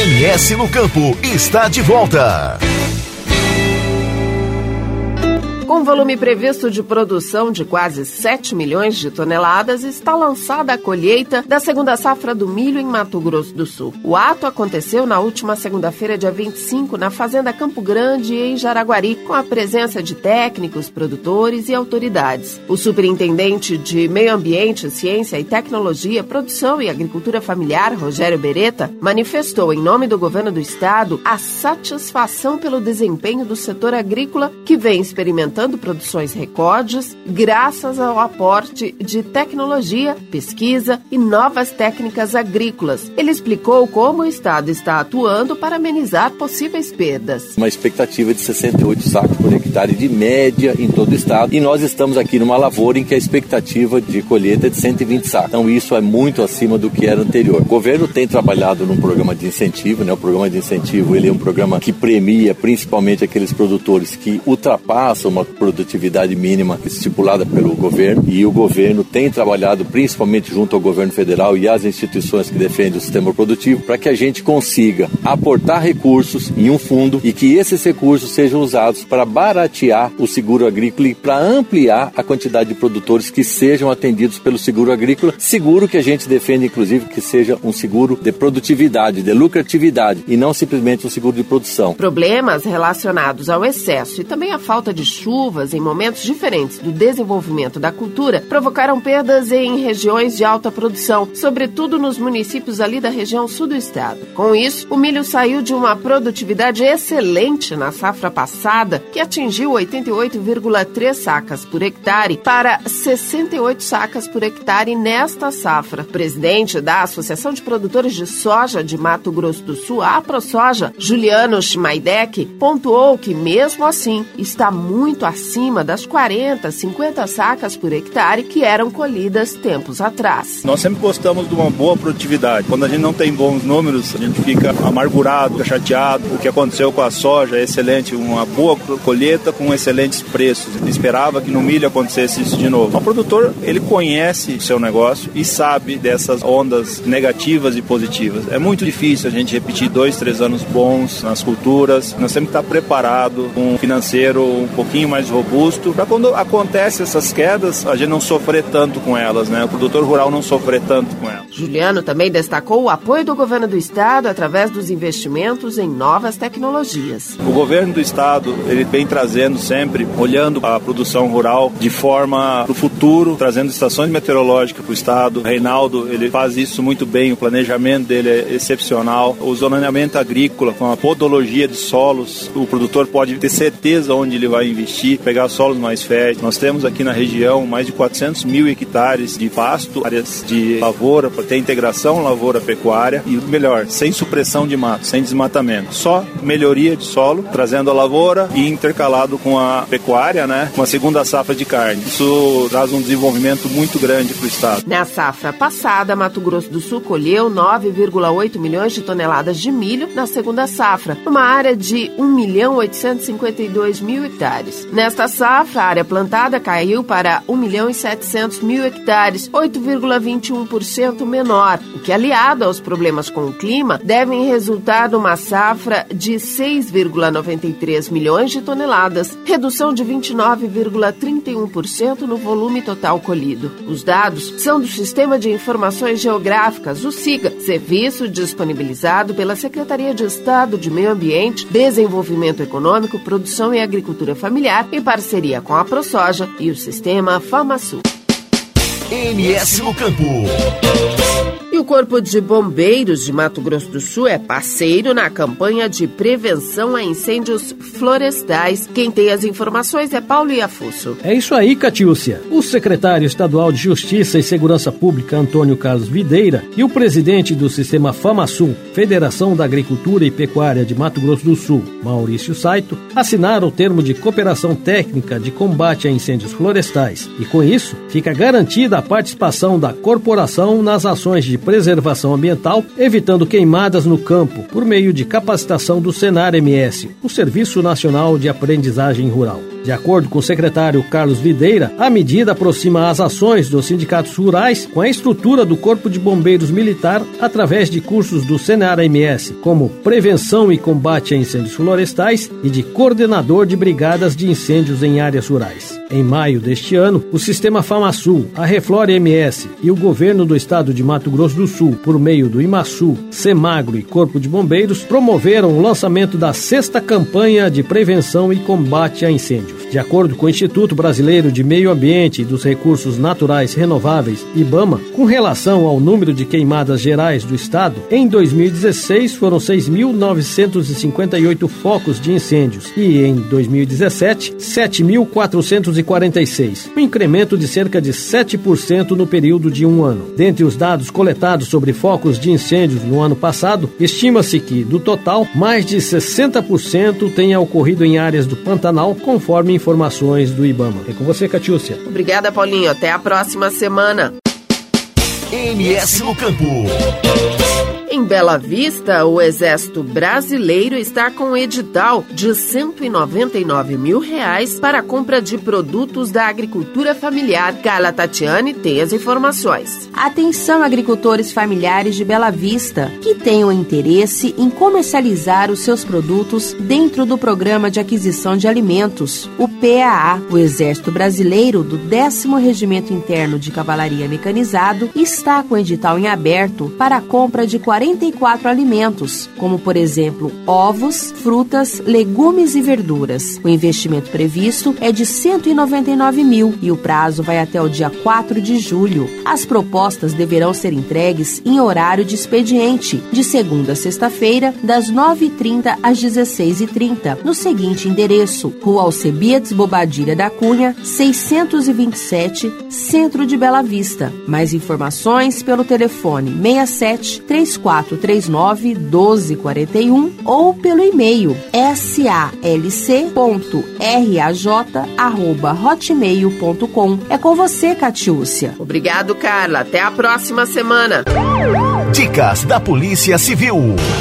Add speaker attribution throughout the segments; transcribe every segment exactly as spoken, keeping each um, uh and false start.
Speaker 1: M S no Campo está de volta.
Speaker 2: Com volume previsto de produção de quase sete milhões de toneladas, está lançada a colheita da segunda safra do milho em Mato Grosso do Sul. O ato aconteceu na última segunda-feira, dia vinte e cinco, na Fazenda Campo Grande, em Jaraguari, com a presença de técnicos, produtores e autoridades. O superintendente de Meio Ambiente, Ciência e Tecnologia, Produção e Agricultura Familiar, Rogério Beretta, manifestou em nome do governo do estado a satisfação pelo desempenho do setor agrícola, que vem experimentando produções recordes graças ao aporte de tecnologia, pesquisa e novas técnicas agrícolas. Ele explicou como o estado está atuando para amenizar possíveis perdas.
Speaker 3: Uma expectativa de sessenta e oito sacos por hectare de média em todo o estado, e nós estamos aqui numa lavoura em que a expectativa de colheita é de cento e vinte sacos. Então isso é muito acima do que era anterior. O governo tem trabalhado num programa de incentivo, né? O programa de incentivo ele é um programa que premia principalmente aqueles produtores que ultrapassam uma produtividade mínima estipulada pelo governo, e o governo tem trabalhado principalmente junto ao governo federal e às instituições que defendem o sistema produtivo para que a gente consiga aportar recursos em um fundo e que esses recursos sejam usados para baratear o seguro agrícola e para ampliar a quantidade de produtores que sejam atendidos pelo seguro agrícola, seguro que a gente defende inclusive que seja um seguro de produtividade, de lucratividade e não simplesmente um seguro de produção.
Speaker 2: Problemas relacionados ao excesso e também à falta de chuva em momentos diferentes do desenvolvimento da cultura provocaram perdas em regiões de alta produção, sobretudo nos municípios ali da região sul do estado. Com isso, o milho saiu de uma produtividade excelente na safra passada, que atingiu oitenta e oito vírgula três sacas por hectare, para sessenta e oito sacas por hectare nesta safra. O presidente da Associação de Produtores de Soja de Mato Grosso do Sul, a AproSoja, Juliano Schmaidek, pontuou que, mesmo assim, está muito acima das quarenta, cinquenta sacas por hectare que eram colhidas tempos atrás.
Speaker 4: Nós sempre gostamos de uma boa produtividade. Quando a gente não tem bons números, a gente fica amargurado, fica chateado. O que aconteceu com a soja é excelente, uma boa colheita com excelentes preços. Eu esperava que no milho acontecesse isso de novo. O produtor, ele conhece o seu negócio e sabe dessas ondas negativas e positivas. É muito difícil a gente repetir dois, três anos bons nas culturas. Nós temos que estar preparado com um financeiro um pouquinho mais robusto, para quando acontecem essas quedas, a gente não sofrer tanto com elas, né? O produtor rural não sofrer tanto com elas.
Speaker 2: Juliano também destacou o apoio do governo do estado através dos investimentos em novas tecnologias.
Speaker 4: O governo do estado, ele vem trazendo sempre, olhando a produção rural de forma para o futuro, trazendo estações meteorológicas para o estado. O Reinaldo, ele faz isso muito bem, o planejamento dele é excepcional. O zoneamento agrícola, com a podologia de solos, o produtor pode ter certeza onde ele vai investir, pegar solos mais férteis. Nós temos aqui na região mais de quatrocentos mil hectares de pasto, áreas de lavoura, para ter integração lavoura-pecuária e, melhor, sem supressão de mato, sem desmatamento. Só melhoria de solo, trazendo a lavoura e intercalado com a pecuária, né? Uma segunda safra de carne. Isso traz um desenvolvimento muito grande para o estado.
Speaker 2: Na safra passada, Mato Grosso do Sul colheu nove vírgula oito milhões de toneladas de milho na segunda safra, numa área de um milhão oitocentos e cinquenta e dois mil hectares. Nesta safra, a área plantada caiu para um milhão e setecentos mil hectares, oito vírgula vinte e um por cento menor, o que, aliado aos problemas com o clima, devem resultar numa safra de seis vírgula noventa e três milhões de toneladas, redução de vinte e nove vírgula trinta e um por cento no volume total colhido. Os dados são do Sistema de Informações Geográficas, o SIGA, serviço disponibilizado pela Secretaria de Estado de Meio Ambiente, Desenvolvimento Econômico, Produção e Agricultura Familiar, em parceria com a AproSoja e o Sistema FamaSul.
Speaker 1: M S no Campo.
Speaker 2: E o Corpo de Bombeiros de Mato Grosso do Sul é parceiro na campanha de prevenção a incêndios florestais. Quem tem as informações é Paulo Iafusso.
Speaker 5: É isso aí, Catiúcia. O secretário estadual de Justiça e Segurança Pública, Antônio Carlos Videira, e o presidente do Sistema FamaSul, Federação da Agricultura e Pecuária de Mato Grosso do Sul, Maurício Saito, assinaram o termo de cooperação técnica de combate a incêndios florestais. E com isso, fica garantida a participação da corporação nas ações de preservação ambiental, evitando queimadas no campo por meio de capacitação do Senar M S, o Serviço Nacional de Aprendizagem Rural. De acordo com o secretário Carlos Videira, a medida aproxima as ações dos sindicatos rurais com a estrutura do Corpo de Bombeiros Militar através de cursos do Senar M S, como prevenção e combate a incêndios florestais e de coordenador de brigadas de incêndios em áreas rurais. Em maio deste ano, o Sistema FamaSul, a Reflore M S e o governo do estado de Mato Grosso do Sul, por meio do IMASU, Semagro e Corpo de Bombeiros, promoveram o lançamento da sexta campanha de prevenção e combate a incêndios. De acordo com o Instituto Brasileiro de Meio Ambiente e dos Recursos Naturais Renováveis, IBAMA, com relação ao número de queimadas gerais do estado, em dois mil e dezesseis foram seis mil novecentos e cinquenta e oito focos de incêndios e em dois mil e dezessete, sete mil quatrocentos e quarenta e seis, um incremento de cerca de sete por cento no período de um ano. Dentre os dados coletados sobre focos de incêndios no ano passado, estima-se que, do total, mais de sessenta por cento tenha ocorrido em áreas do Pantanal, conforme informações do IBAMA. É com você, Catiúcia.
Speaker 2: Obrigada, Paulinho. Até a próxima semana.
Speaker 1: M S no Campo.
Speaker 2: Em Bela Vista, o Exército Brasileiro está com um edital de cento e noventa e nove mil reais para a compra de produtos da agricultura familiar. Carla Tatiane tem as informações.
Speaker 6: Atenção, agricultores familiares de Bela Vista, que tenham interesse em comercializar os seus produtos dentro do Programa de Aquisição de Alimentos, o P A A. O Exército Brasileiro do décimo Regimento Interno de Cavalaria Mecanizado está com edital em aberto para a compra de quarenta e quatro alimentos, como, por exemplo, ovos, frutas, legumes e verduras. O investimento previsto é de cento e noventa e nove mil e o prazo vai até o dia quatro de julho. As propostas deverão ser entregues em horário de expediente, de segunda a sexta-feira, das nove e trinta às dezesseis e trinta, no seguinte endereço: Rua Alcebiades Bobadilha da Cunha, seiscentos e vinte e sete, Centro de Bela Vista. Mais informações pelo telefone seis sete, três quatro três nove, um dois quatro um ou pelo e-mail salc ponto raj arroba hotmail ponto com. É com você, Catiúcia.
Speaker 2: Obrigado, Carla. Até a próxima semana.
Speaker 1: Dicas da Polícia Civil.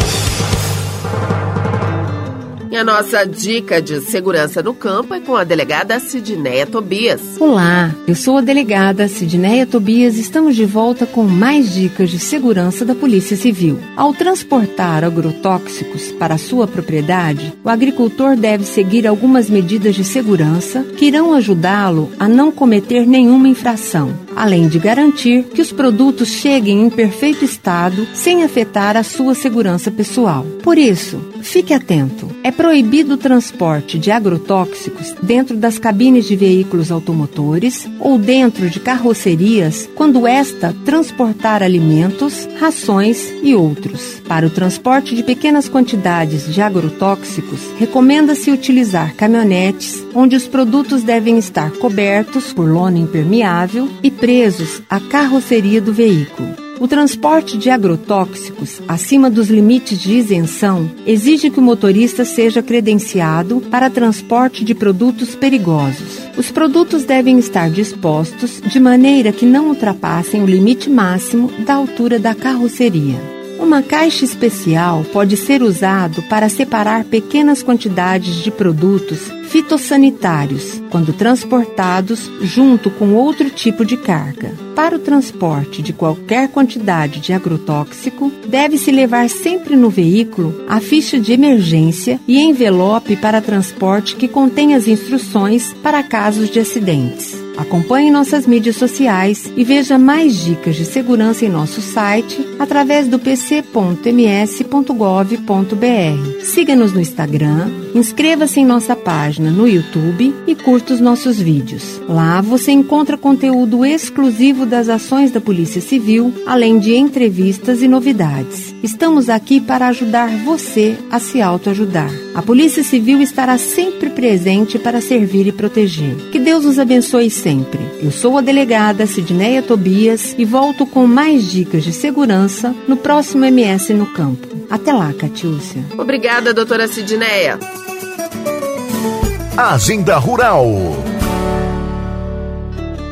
Speaker 2: E a nossa dica de segurança no campo é com a delegada Sidneia Tobias.
Speaker 7: Olá, eu sou a delegada Sidneia Tobias e estamos de volta com mais dicas de segurança da Polícia Civil. Ao transportar agrotóxicos para a sua propriedade, o agricultor deve seguir algumas medidas de segurança que irão ajudá-lo a não cometer nenhuma infração, além de garantir que os produtos cheguem em perfeito estado sem afetar a sua segurança pessoal. Por isso, fique atento. É proibido o transporte de agrotóxicos dentro das cabines de veículos automotores ou dentro de carrocerias quando esta transportar alimentos, rações e outros. Para o transporte de pequenas quantidades de agrotóxicos, recomenda-se utilizar caminhonetes onde os produtos devem estar cobertos por lona impermeável e presos à carroceria do veículo. O transporte de agrotóxicos acima dos limites de isenção exige que o motorista seja credenciado para transporte de produtos perigosos. Os produtos devem estar dispostos de maneira que não ultrapassem o limite máximo da altura da carroceria. Uma caixa especial pode ser usado para separar pequenas quantidades de produtos fitossanitários, quando transportados junto com outro tipo de carga. Para o transporte de qualquer quantidade de agrotóxico, deve-se levar sempre no veículo a ficha de emergência e envelope para transporte que contém as instruções para casos de acidentes. Acompanhe nossas mídias sociais e veja mais dicas de segurança em nosso site através do p c ponto m s ponto gov ponto b r. Siga-nos no Instagram, inscreva-se em nossa página no YouTube e curta os nossos vídeos. Lá você encontra conteúdo exclusivo das ações da Polícia Civil, além de entrevistas e novidades. Estamos aqui para ajudar você a se autoajudar. A Polícia Civil estará sempre presente para servir e proteger. Que Deus nos abençoe sempre. Eu sou a delegada Sidneia Tobias e volto com mais dicas de segurança no próximo M S no Campo. Até lá, Catiúcia.
Speaker 2: Obrigada, doutora Sidneia.
Speaker 1: Agenda Rural.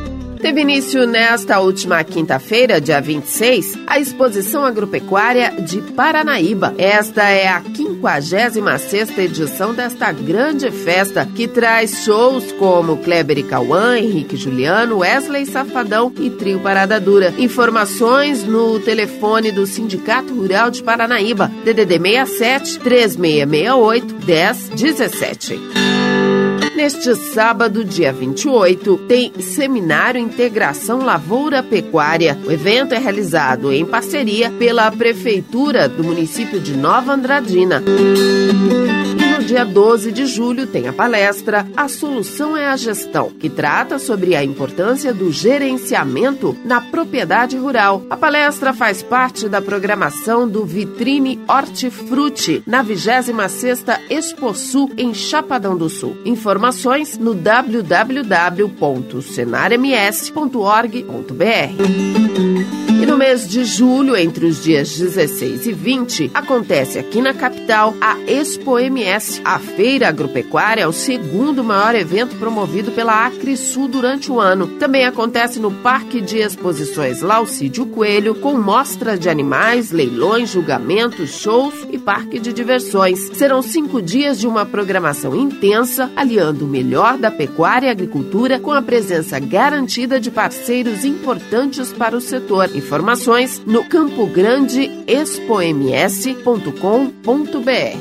Speaker 2: Teve início nesta última quinta-feira, dia vinte e seis, a Exposição Agropecuária de Paranaíba. Esta é a quinquagésima sexta edição desta grande festa, que traz shows como Kleber e Cauã, Henrique e Juliano, Wesley Safadão e Trio Parada Dura. Informações no telefone do Sindicato Rural de Paranaíba, D D D seis sete, três seis seis oito, um zero um sete. Neste sábado, dia vinte e oito, tem Seminário Integração Lavoura Pecuária. O evento é realizado em parceria pela Prefeitura do município de Nova Andradina. E no dia doze de julho tem a palestra A Solução é a Gestão, que trata sobre a importância do gerenciamento na propriedade rural. A palestra faz parte da programação do Vitrine Hortifruti, na vigésima sexta Exposul, em Chapadão do Sul. Informações no w w w ponto senar m s ponto org ponto b r. E no mês de julho, entre os dias dezesseis e vinte, acontece aqui na capital a Expo M S. A Feira Agropecuária é o segundo maior evento promovido pela Acrisul durante o ano. Também acontece no Parque de Exposições Laucídio Coelho, com mostra de animais, leilões, julgamentos, shows e parque de diversões. Serão cinco dias de uma programação intensa, aliando o melhor da pecuária e agricultura com a presença garantida de parceiros importantes para o setor. Informações no campo grande expo m s ponto com ponto b r.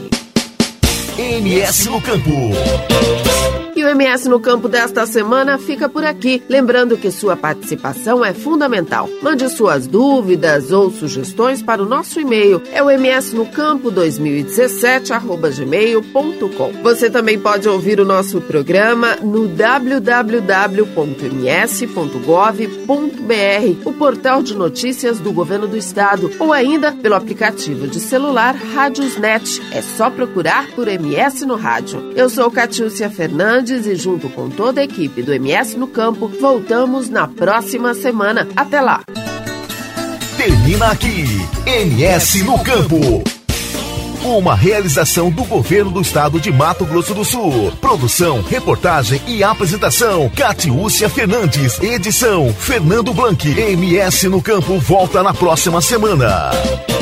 Speaker 1: M S no Campo.
Speaker 2: E o M S no Campo desta semana fica por aqui. Lembrando que sua participação é fundamental. Mande suas dúvidas ou sugestões para o nosso e-mail. É o m s no campo dois mil e dezessete arroba gmail ponto com. Você também pode ouvir o nosso programa no w w w ponto m s ponto gov ponto b r, o portal de notícias do Governo do Estado, ou ainda pelo aplicativo de celular Rádiosnet. É só procurar por M S no Rádio. Eu sou Catiúcia Fernandes e junto com toda a equipe do M S no Campo, voltamos na próxima semana. Até lá!
Speaker 1: Termina aqui, M S no Campo. Uma realização do Governo do Estado de Mato Grosso do Sul. Produção, reportagem e apresentação, Catiúcia Fernandes. Edição, Fernando Blanc. M S no Campo volta na próxima semana.